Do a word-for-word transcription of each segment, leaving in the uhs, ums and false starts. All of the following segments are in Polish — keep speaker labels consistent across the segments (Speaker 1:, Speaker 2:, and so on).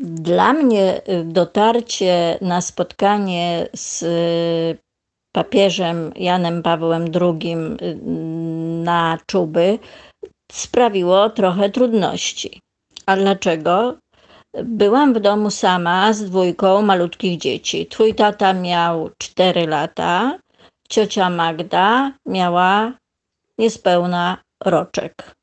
Speaker 1: Dla mnie y, dotarcie na spotkanie z y, papieżem Janem Pawłem drugim y, na Czuby sprawiło trochę trudności. A dlaczego? Byłam w domu sama z dwójką malutkich dzieci. Twój tata miał cztery lata, ciocia Magda miała niespełna roczek.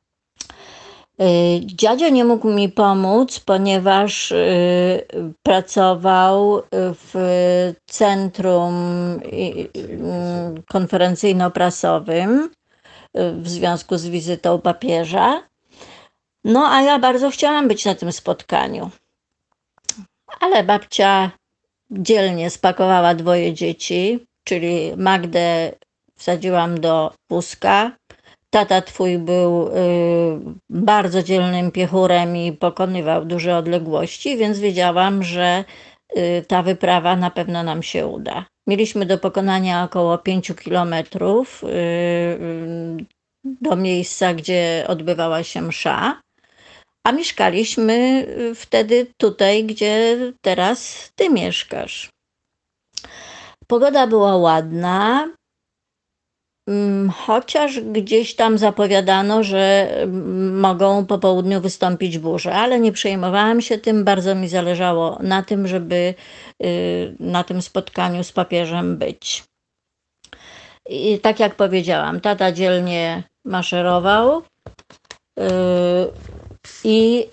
Speaker 1: Y, Dziadzio nie mógł mi pomóc, ponieważ y, pracował w centrum y, y, konferencyjno-prasowym y, w związku z wizytą papieża. No a ja bardzo chciałam być na tym spotkaniu. Ale babcia dzielnie spakowała dwoje dzieci, czyli Magdę wsadziłam do wózka. Tata twój był y, bardzo dzielnym piechurem i pokonywał duże odległości, więc wiedziałam, że y, ta wyprawa na pewno nam się uda. Mieliśmy do pokonania około pięciu kilometrów y, y, do miejsca, gdzie odbywała się msza, a mieszkaliśmy wtedy tutaj, gdzie teraz ty mieszkasz. Pogoda była ładna, chociaż gdzieś tam zapowiadano, że mogą po południu wystąpić burze, ale nie przejmowałam się tym. Bardzo mi zależało na tym, żeby na tym spotkaniu z papieżem być. I tak jak powiedziałam, tata dzielnie maszerował i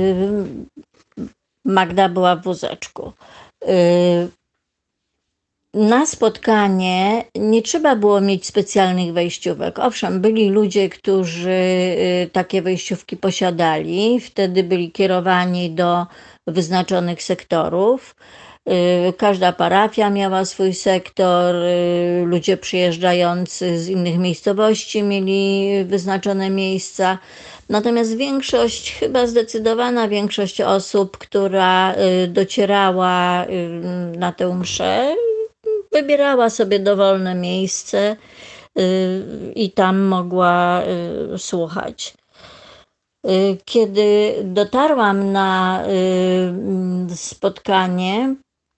Speaker 1: Magda była w wózeczku. Na spotkanie nie trzeba było mieć specjalnych wejściówek. Owszem, byli ludzie, którzy takie wejściówki posiadali. Wtedy byli kierowani do wyznaczonych sektorów. Każda parafia miała swój sektor. Ludzie przyjeżdżający z innych miejscowości mieli wyznaczone miejsca. Natomiast większość, chyba zdecydowana większość osób, która docierała na tę mszę, wybierała sobie dowolne miejsce i tam mogła słuchać. Kiedy dotarłam na spotkanie,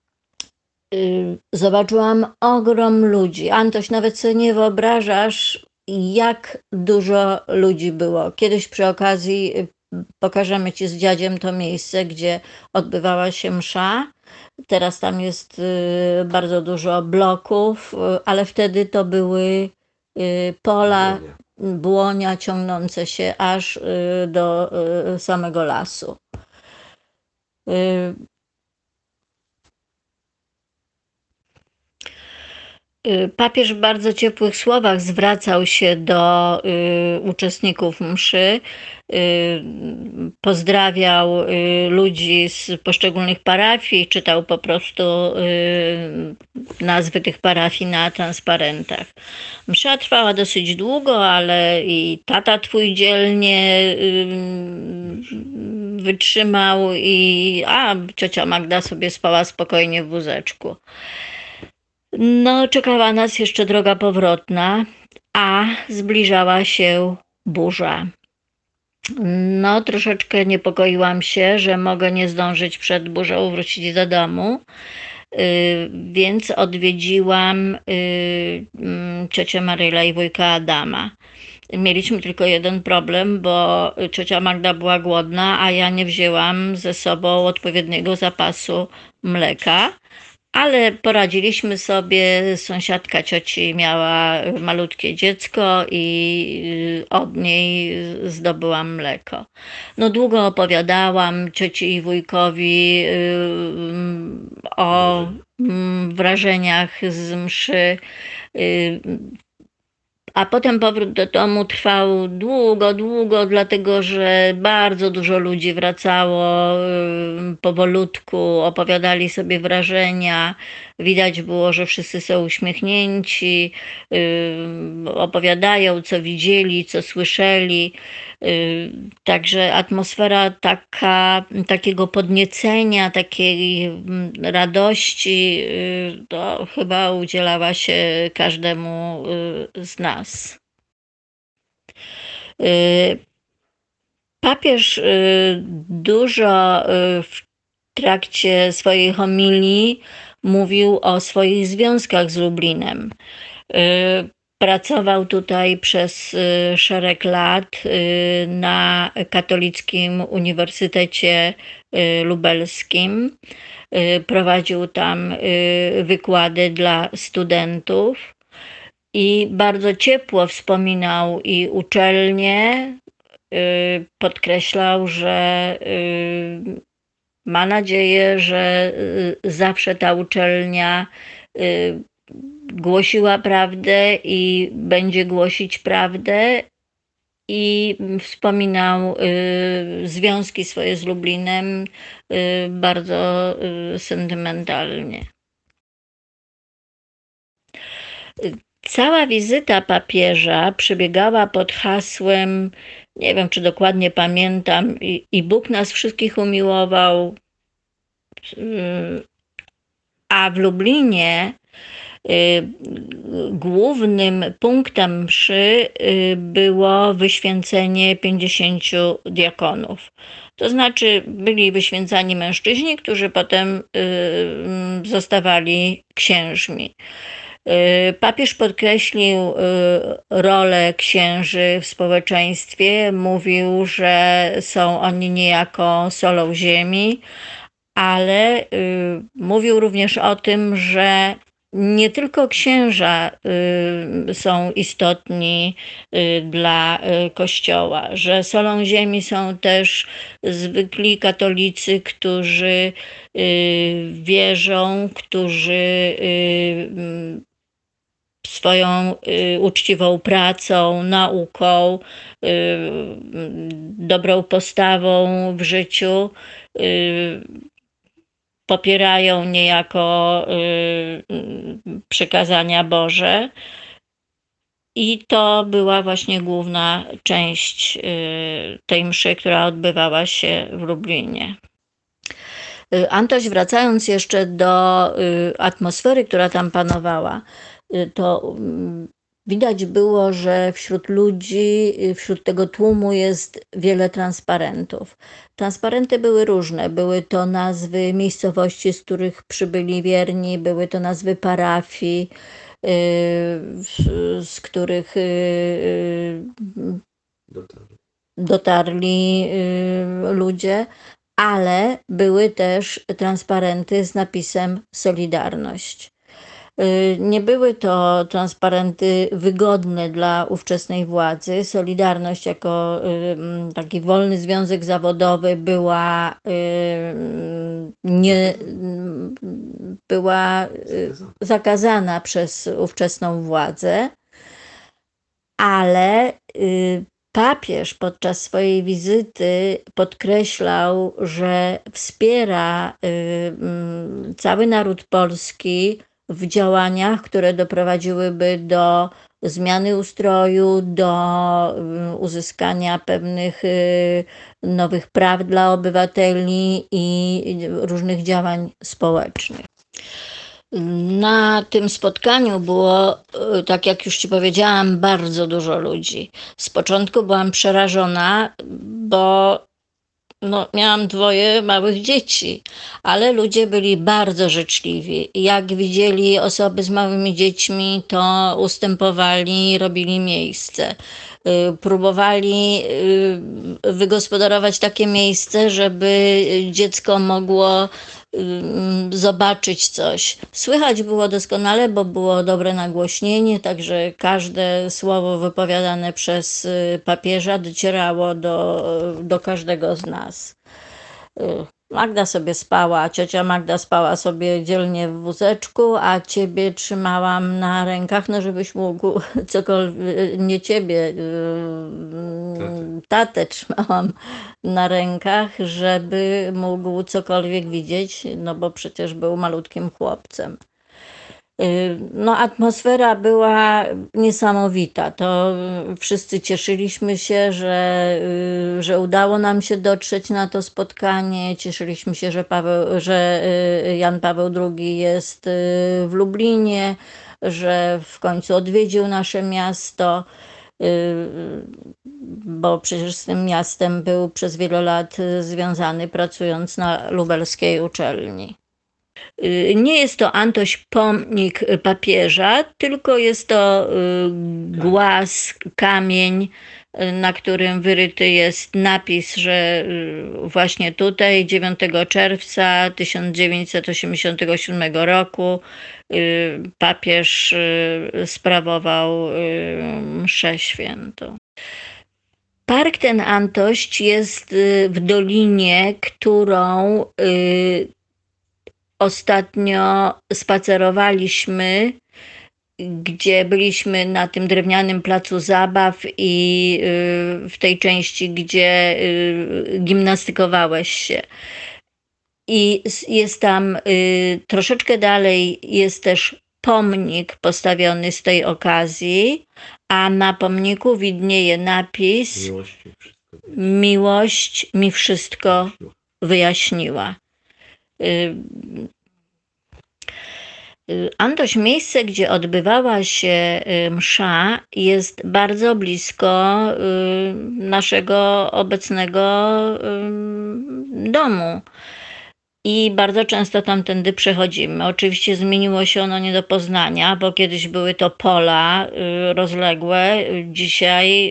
Speaker 1: zobaczyłam ogrom ludzi. Antoś, nawet sobie nie wyobrażasz, jak dużo ludzi było. Kiedyś przy okazji pokażemy ci z dziadziem to miejsce, gdzie odbywała się msza. Teraz tam jest bardzo dużo bloków, ale wtedy to były pola, błonia ciągnące się aż do samego lasu. Papież w bardzo ciepłych słowach zwracał się do y, uczestników mszy, y, pozdrawiał y, ludzi z poszczególnych parafii, czytał po prostu y, nazwy tych parafii na transparentach. Msza trwała dosyć długo, ale i tata twój dzielnie y, wytrzymał i a ciocia Magda sobie spała spokojnie w wózeczku. No, czekała nas jeszcze droga powrotna, a zbliżała się burza. No, troszeczkę niepokoiłam się, że mogę nie zdążyć przed burzą wrócić do domu, yy, więc odwiedziłam yy, ciocię Maryla i wujka Adama. Mieliśmy tylko jeden problem, bo ciocia Magda była głodna, a ja nie wzięłam ze sobą odpowiedniego zapasu mleka. Ale poradziliśmy sobie, sąsiadka cioci miała malutkie dziecko i od niej zdobyłam mleko. No długo opowiadałam cioci i wujkowi o wrażeniach z mszy, a potem powrót do domu trwał długo, długo, dlatego że bardzo dużo ludzi wracało powolutku, opowiadali sobie wrażenia. Widać było, że wszyscy są uśmiechnięci, opowiadają, co widzieli, co słyszeli. Także atmosfera taka, takiego podniecenia, takiej radości, to chyba udzielała się każdemu z nas. Papież dużo trakcie swojej homilii mówił o swoich związkach z Lublinem. Pracował tutaj przez szereg lat na Katolickim Uniwersytecie Lubelskim. Prowadził tam wykłady dla studentów i bardzo ciepło wspominał i uczelnię. Podkreślał, że ma nadzieję, że zawsze ta uczelnia głosiła prawdę i będzie głosić prawdę, i wspominał związki swoje z Lublinem bardzo sentymentalnie. Cała wizyta papieża przebiegała pod hasłem, nie wiem, czy dokładnie pamiętam, i, i Bóg nas wszystkich umiłował, a w Lublinie y, głównym punktem mszy y, było wyświęcenie pięćdziesięciu diakonów. To znaczy byli wyświęcani mężczyźni, którzy potem y, zostawali księżmi. Papież podkreślił rolę księży w społeczeństwie, mówił, że są oni niejako solą ziemi, ale mówił również o tym, że nie tylko księża są istotni dla Kościoła, że solą ziemi są też zwykli katolicy, którzy wierzą, którzy swoją y, uczciwą pracą, nauką, y, dobrą postawą w życiu y, popierają niejako y, przykazania Boże. I to była właśnie główna część y, tej mszy, która odbywała się w Lublinie. Antoś, wracając jeszcze do y, atmosfery, która tam panowała, to widać było, że wśród ludzi, wśród tego tłumu jest wiele transparentów. Transparenty były różne. Były to nazwy miejscowości, z których przybyli wierni, były to nazwy parafii, z których dotarli ludzie, ale były też transparenty z napisem Solidarność. Nie były to transparenty wygodne dla ówczesnej władzy. Solidarność jako taki wolny związek zawodowy była nie była zakazana przez ówczesną władzę, ale papież podczas swojej wizyty podkreślał, że wspiera cały naród polski w działaniach, które doprowadziłyby do zmiany ustroju, do uzyskania pewnych nowych praw dla obywateli i różnych działań społecznych. Na tym spotkaniu było, tak jak już Ci powiedziałam, bardzo dużo ludzi. Z początku byłam przerażona, bo no, miałam dwoje małych dzieci, ale ludzie byli bardzo życzliwi. Jak widzieli osoby z małymi dziećmi, to ustępowali, robili miejsce. Próbowali wygospodarować takie miejsce, żeby dziecko mogło zobaczyć coś. Słychać było doskonale, bo było dobre nagłośnienie, także każde słowo wypowiadane przez papieża docierało do, do każdego z nas. Magda sobie spała, ciocia Magda spała sobie dzielnie w wózeczku, a ciebie trzymałam na rękach, no żebyś mógł cokolwiek, nie ciebie, tatę trzymałam na rękach, żeby mógł cokolwiek widzieć, no bo przecież był malutkim chłopcem. No, atmosfera była niesamowita. To wszyscy cieszyliśmy się, że, że udało nam się dotrzeć na to spotkanie. Cieszyliśmy się, że, Paweł, że Jan Paweł drugi jest w Lublinie, że w końcu odwiedził nasze miasto. bo przecież z tym miastem był przez wiele lat związany, pracując na lubelskiej uczelni. Nie jest to Antoś pomnik papieża, tylko jest to głaz, kamień, na którym wyryty jest napis, że właśnie tutaj dziewiątego czerwca tysiąc dziewięćset osiemdziesiątego siódmego roku papież sprawował mszę świętą. Park ten Antoś jest w dolinie, którą ostatnio spacerowaliśmy, gdzie byliśmy na tym drewnianym placu zabaw i w tej części, gdzie gimnastykowałeś się. I jest tam troszeczkę dalej, jest też pomnik postawiony z tej okazji, a na pomniku widnieje napis: miłość mi wszystko wyjaśniła. Antoś, miejsce, gdzie odbywała się msza, jest bardzo blisko naszego obecnego domu i bardzo często tamtędy przechodzimy. Oczywiście zmieniło się ono nie do poznania, bo kiedyś były to pola rozległe, dzisiaj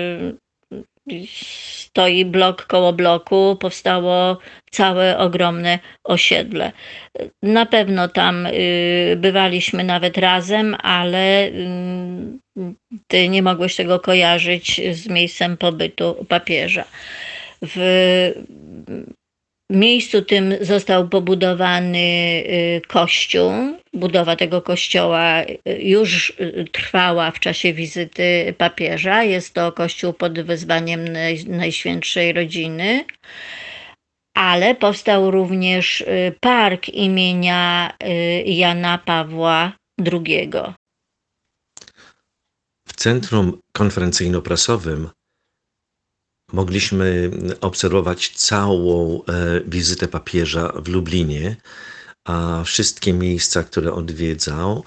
Speaker 1: stoi blok koło bloku, powstało całe ogromne osiedle. Na pewno tam bywaliśmy nawet razem, ale ty nie mogłeś tego kojarzyć z miejscem pobytu papieża. W miejscu tym został pobudowany kościół. Budowa tego kościoła już trwała w czasie wizyty papieża. Jest to kościół pod wezwaniem Najświętszej Rodziny, ale powstał również park imienia Jana Pawła drugiego.
Speaker 2: W centrum konferencyjno-prasowym mogliśmy obserwować całą wizytę papieża w Lublinie, a wszystkie miejsca, które odwiedzał,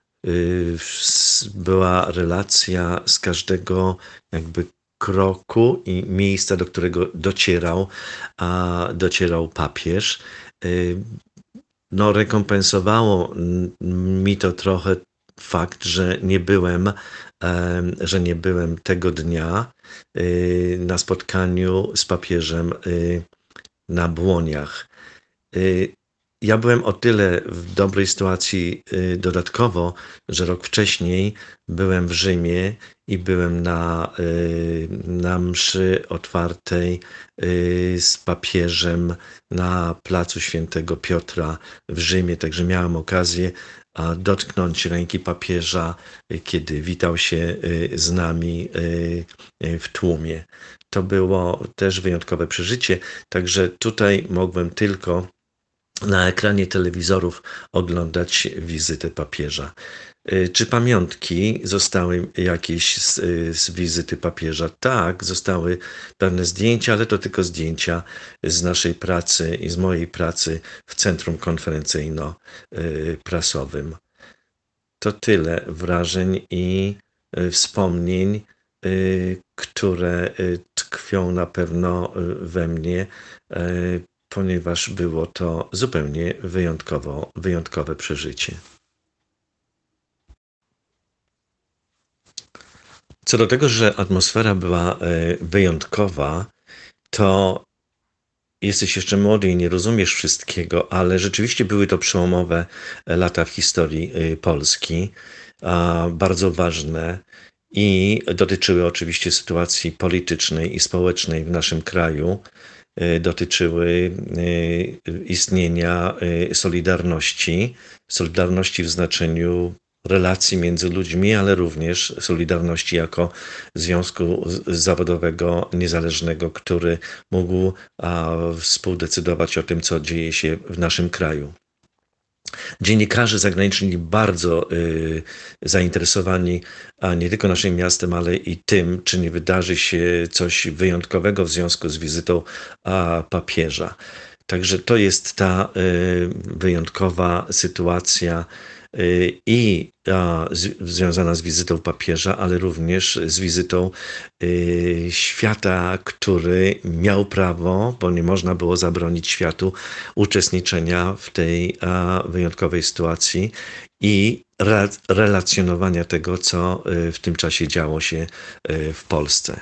Speaker 2: była relacja z każdego jakby kroku i miejsca, do którego docierał, a docierał papież. No, rekompensowało mi to trochę fakt, że nie byłem, że nie byłem tego dnia na spotkaniu z papieżem na Błoniach. Ja byłem o tyle w dobrej sytuacji dodatkowo, że rok wcześniej byłem w Rzymie i byłem na, na mszy otwartej z papieżem na placu Świętego Piotra w Rzymie, także miałem okazję dotknąć ręki papieża, kiedy witał się z nami w tłumie. To było też wyjątkowe przeżycie, także tutaj mogłem tylko na ekranie telewizorów oglądać wizytę papieża. Czy pamiątki zostały jakieś z, z wizyty papieża? Tak, zostały pewne zdjęcia, ale to tylko zdjęcia z naszej pracy i z mojej pracy w Centrum Konferencyjno-Prasowym. To tyle wrażeń i wspomnień, które tkwią na pewno we mnie, ponieważ było to zupełnie wyjątkowo, wyjątkowe przeżycie. Co do tego, że atmosfera była wyjątkowa, to jesteś jeszcze młody i nie rozumiesz wszystkiego, ale rzeczywiście były to przełomowe lata w historii Polski, bardzo ważne i dotyczyły oczywiście sytuacji politycznej i społecznej w naszym kraju. Dotyczyły istnienia solidarności, solidarności w znaczeniu relacji między ludźmi, ale również solidarności jako związku zawodowego niezależnego, który mógł współdecydować o tym, co dzieje się w naszym kraju. Dziennikarze zagraniczni byli bardzo y, zainteresowani a nie tylko naszym miastem, ale i tym, czy nie wydarzy się coś wyjątkowego w związku z wizytą a, papieża. Także to jest ta y, wyjątkowa sytuacja, i a, z, związana z wizytą papieża, ale również z wizytą y, świata, który miał prawo, bo nie można było zabronić światu uczestniczenia w tej a, wyjątkowej sytuacji i re, relacjonowania tego, co y, w tym czasie działo się y, w Polsce.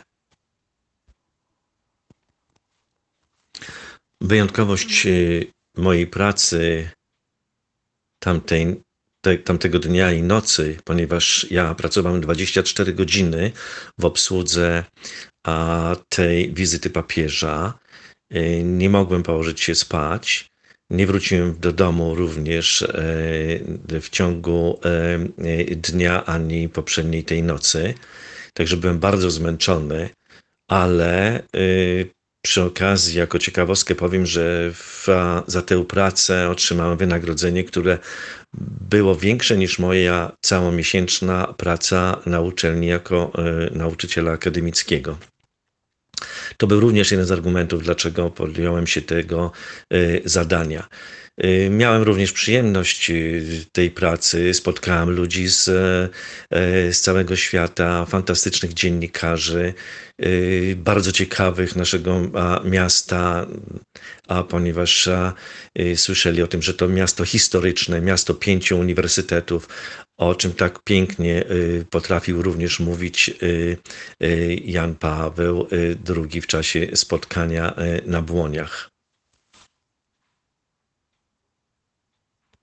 Speaker 2: Wyjątkowość y, mojej pracy tamtej, te, tamtego dnia i nocy, ponieważ ja pracowałem dwadzieścia cztery godziny w obsłudze a, tej wizyty papieża. Y, Nie mogłem położyć się spać. Nie wróciłem do domu również e, w ciągu e, dnia ani poprzedniej tej nocy. Także byłem bardzo zmęczony, ale y, przy okazji, jako ciekawostkę powiem, że w, za tę pracę otrzymałem wynagrodzenie, które było większe niż moja całomiesięczna praca na uczelni jako y, nauczyciela akademickiego. To był również jeden z argumentów, dlaczego podjąłem się tego y, zadania. Y, Miałem również przyjemność y, tej pracy. Spotkałem ludzi z, y, z całego świata, fantastycznych dziennikarzy, y, bardzo ciekawych naszego a, miasta, a ponieważ a, y, słyszeli o tym, że to miasto historyczne, miasto pięciu uniwersytetów, o czym tak pięknie y, potrafił również mówić y, y, Jan Paweł y, drugi w czasie spotkania y, na Błoniach.